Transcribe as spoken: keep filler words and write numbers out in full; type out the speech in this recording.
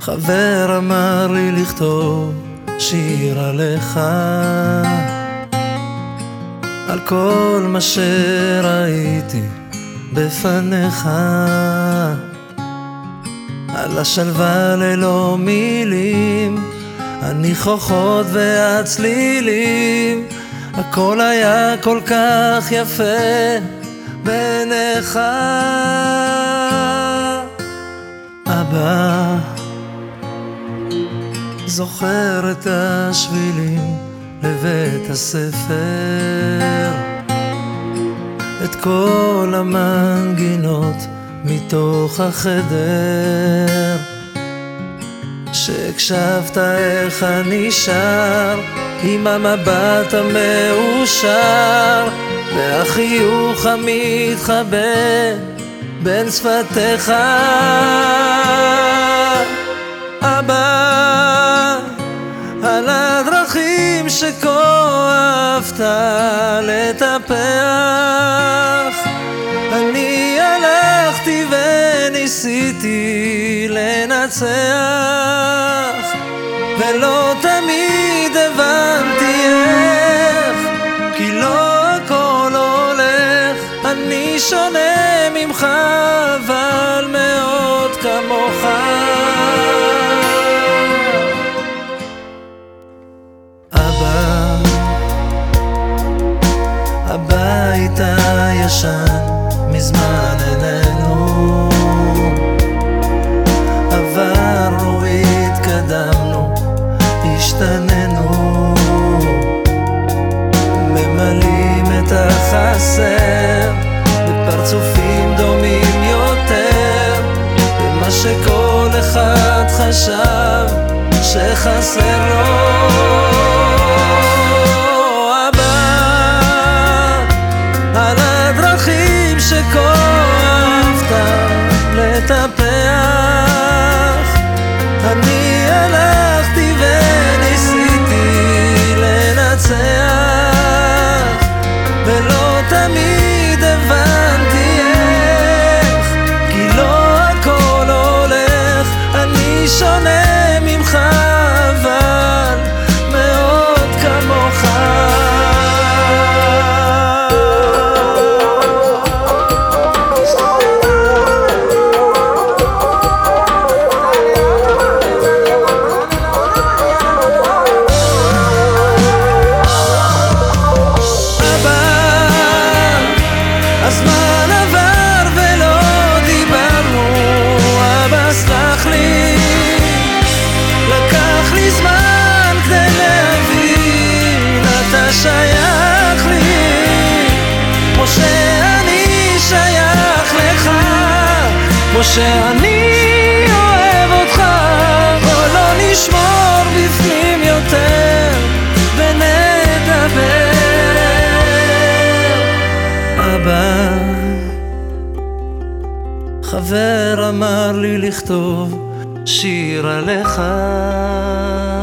חבר אמר לי לכתוב שיר עליך, על כל מה שראיתי בפניך, על השלווה ללא מילים, הניחוחות והצלילים, הכל היה כל כך יפה בעיניך. אבא, זוכר את השבילים לבית הספר, את כל המנגינות מתוך החדר, שהקשבת איך אני שר עם המבט המאושר והחיוך המתחבא בין שפתיך. אבא, על הדרכים שכה אהבת לטפח, אני הלכתי וניסיתי לנצח, ולא תמיד הבנתי איך, כי לא הכל הולך. אני שונה ממך אבל מאוד כמוך. אבא, הבית הישן מזמן איננו, עברנו, התקדמנו, השתננו, ממלאים את החסר בפרצופים דומים יותר, במה שכל אחד חשב שחסר לו. שכה אהבת לטפח, אני הלכתי וניסיתי לנצח, ולא תמיד הבנתי איך, כי לא הכל הולך. אני שונה ממך אבל מאוד כמוך. הזמן עבר ולא דיברנו, אבא סלח לי, לקח לי זמן כדי להבין, אתה שייך לי, כמו שאני שייך לך, כמו שאני אוהב אותך. בוא לא נשמור בפנים יותר ונדבר. אבא, חבר אמר לי לכתוב שיר עליך.